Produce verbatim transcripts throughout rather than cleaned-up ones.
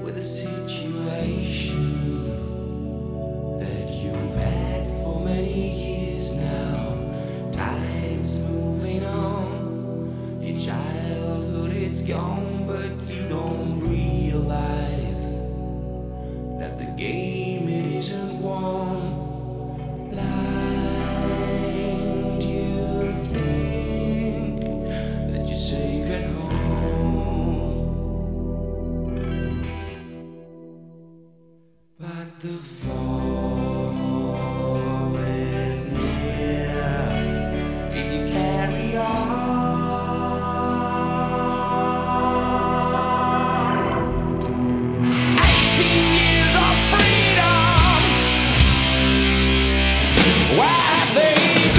with a situation that you've had for many years now. Time's moving on, your childhood is gone, but you don't realize that the game it isn't won. Blind, you think that you're safe at home, but the fall is near if you carry on. Eighteen years of freedom, where have they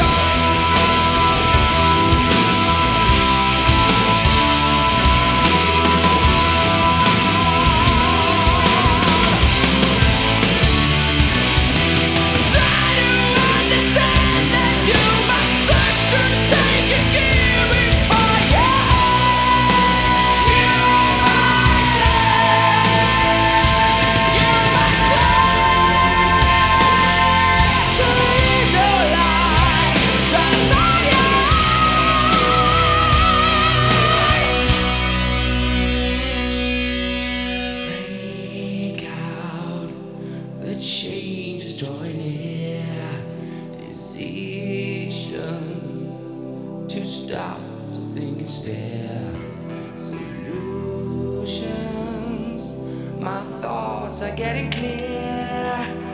change is drawing near? Decisions to stop, to think and stare. Solutions, my thoughts are getting clear.